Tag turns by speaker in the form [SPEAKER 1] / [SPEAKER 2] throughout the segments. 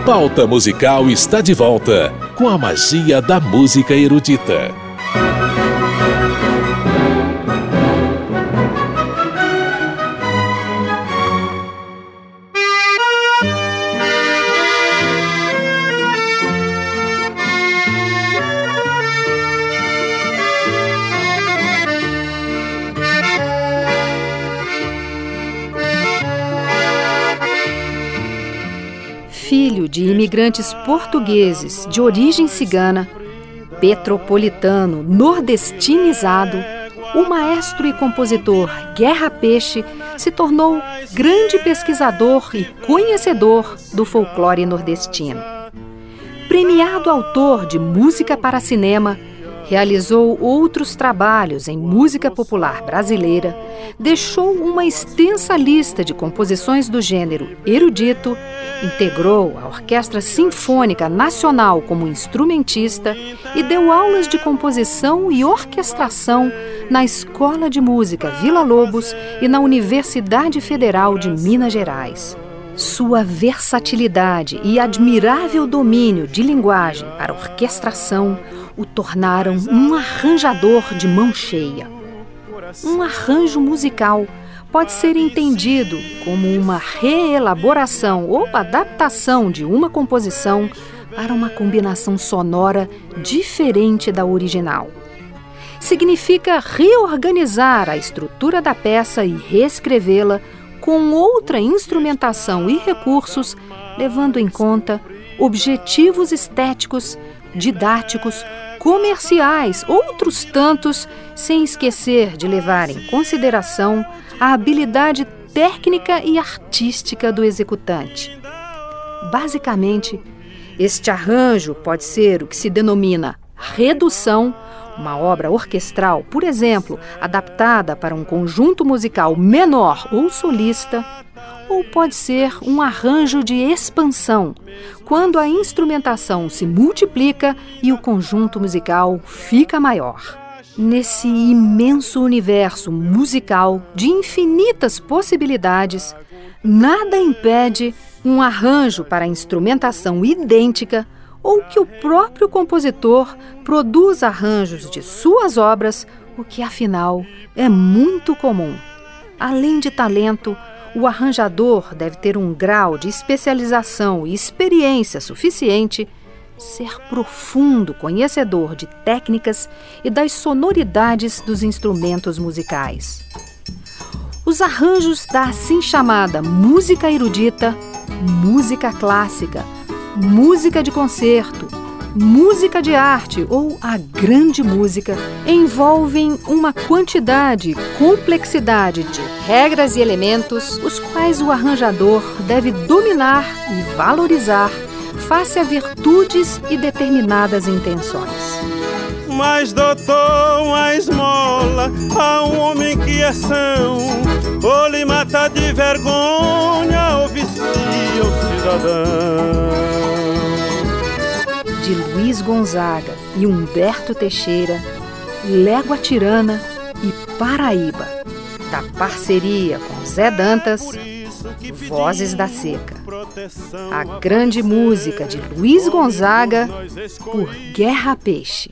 [SPEAKER 1] Pauta Musical está de volta com a magia da música erudita.
[SPEAKER 2] Filho de imigrantes portugueses de origem cigana, petropolitano, nordestinizado, o maestro e compositor Guerra Peixe se tornou grande pesquisador e conhecedor do folclore nordestino. Premiado autor de música para cinema, realizou outros trabalhos em música popular brasileira, deixou uma extensa lista de composições do gênero erudito, integrou a Orquestra Sinfônica Nacional como instrumentista e deu aulas de composição e orquestração na Escola de Música Vila Lobos e na Universidade Federal de Minas Gerais. Sua versatilidade e admirável domínio de linguagem para orquestração o tornaram um arranjador de mão cheia. Um arranjo musical pode ser entendido como uma reelaboração ou adaptação de uma composição para uma combinação sonora diferente da original. Significa reorganizar a estrutura da peça e reescrevê-la com outra instrumentação e recursos, levando em conta objetivos estéticos, didáticos, comerciais, outros tantos, sem esquecer de levar em consideração a habilidade técnica e artística do executante. Basicamente, este arranjo pode ser o que se denomina redução, uma obra orquestral, por exemplo, adaptada para um conjunto musical menor ou solista, ou pode ser um arranjo de expansão, quando a instrumentação se multiplica e o conjunto musical fica maior. Nesse imenso universo musical de infinitas possibilidades, nada impede um arranjo para instrumentação idêntica ou que o próprio compositor produza arranjos de suas obras, o que, afinal, é muito comum. Além de talento, o arranjador deve ter um grau de especialização e experiência suficiente, ser profundo conhecedor de técnicas e das sonoridades dos instrumentos musicais. Os arranjos da assim chamada música erudita, música clássica, música de concerto, música de arte ou a grande música envolvem uma quantidade e complexidade de regras e elementos, os quais o arranjador deve dominar e valorizar face a virtudes e determinadas intenções.
[SPEAKER 3] Mas doutor, uma esmola a um homem que é são, ou lhe mata de vergonha ou vicia o cidadão.
[SPEAKER 2] De Luiz Gonzaga e Humberto Teixeira, Légua Tirana e Paraíba, da parceria com Zé Dantas, Vozes da Seca. A grande música de Luiz Gonzaga por Guerra Peixe.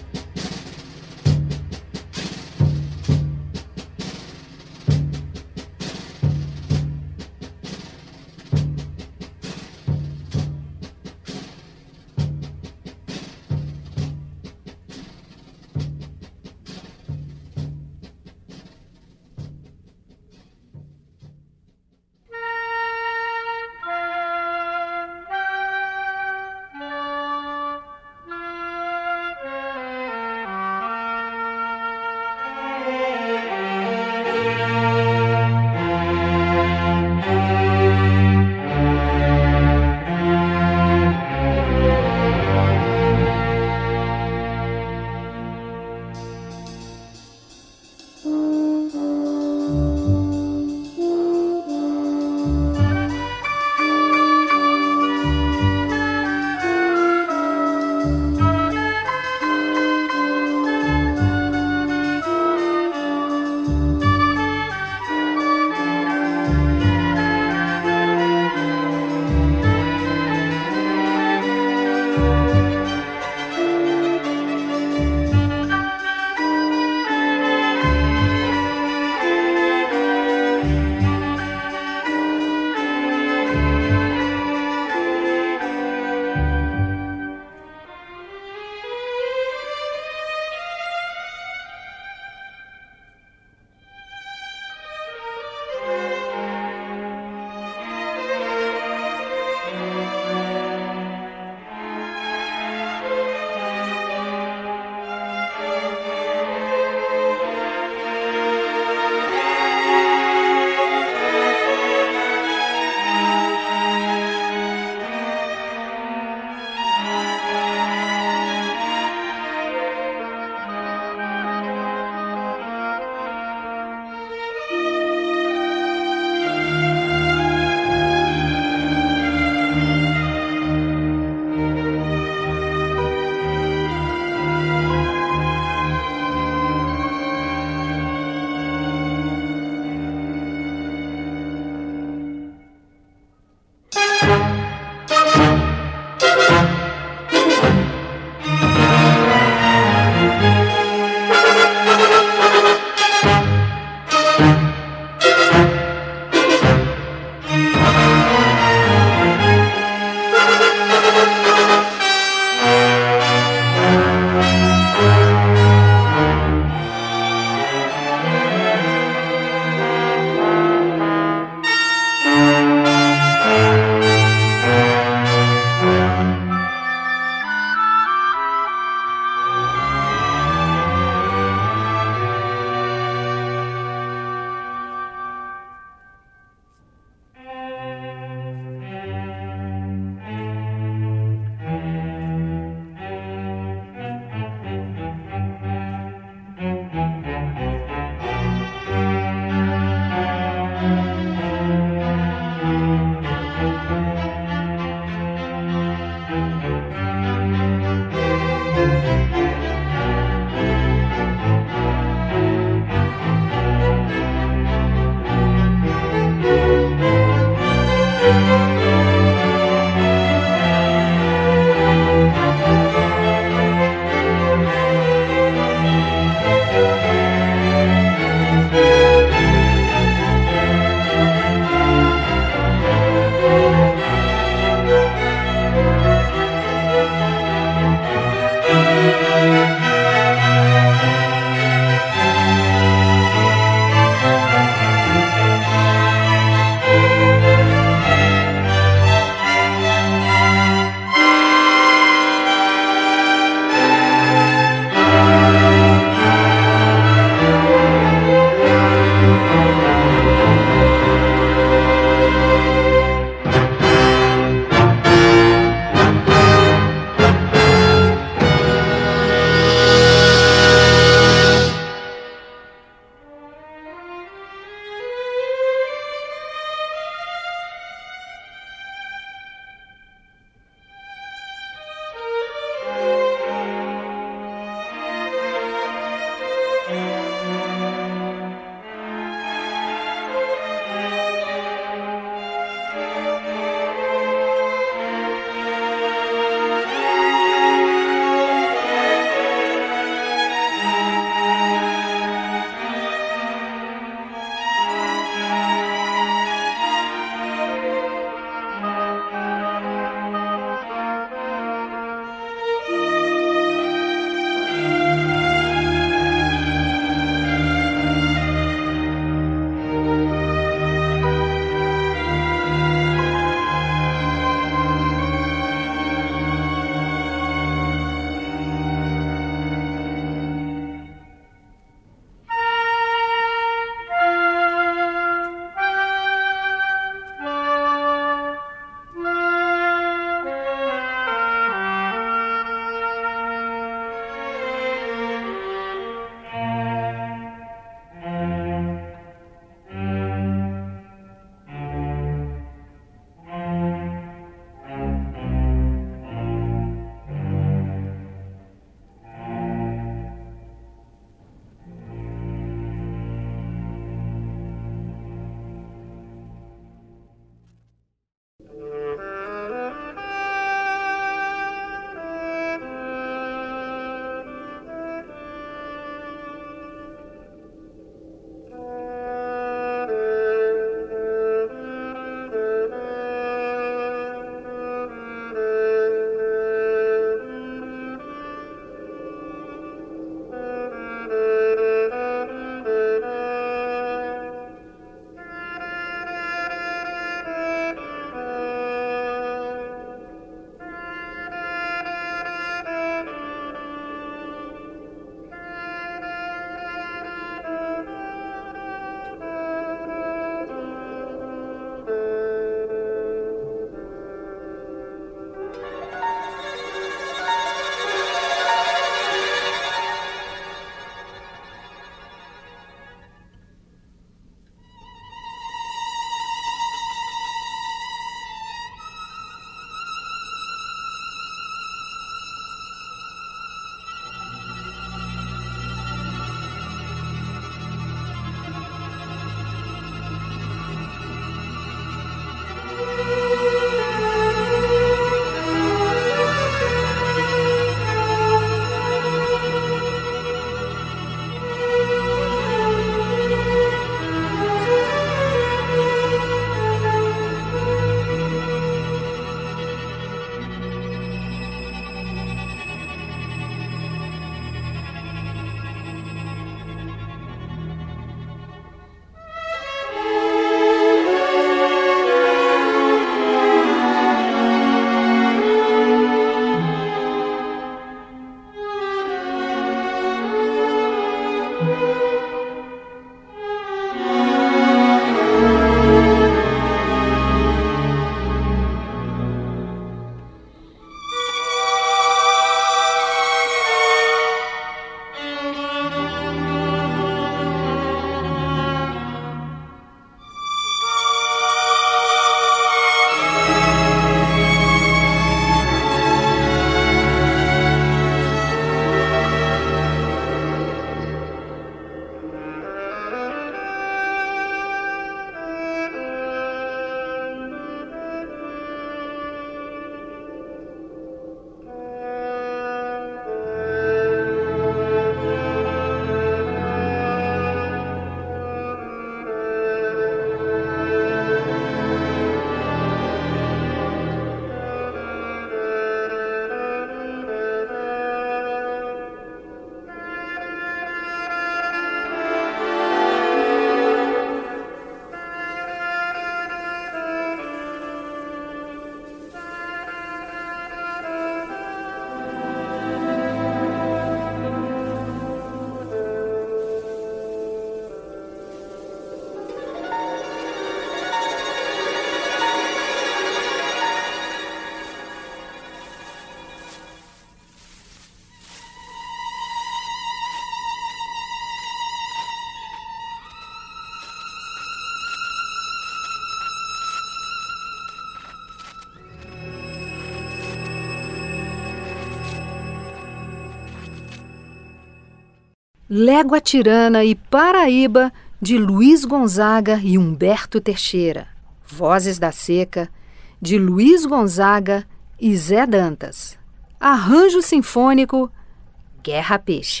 [SPEAKER 2] Légua Tirana e Paraíba, de Luiz Gonzaga e Humberto Teixeira. Vozes da Seca, de Luiz Gonzaga e Zé Dantas. Arranjo sinfônico, Guerra Peixe.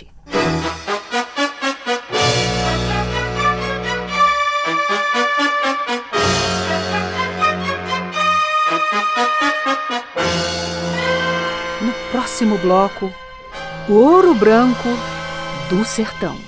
[SPEAKER 2] No próximo bloco, Ouro Branco do Sertão.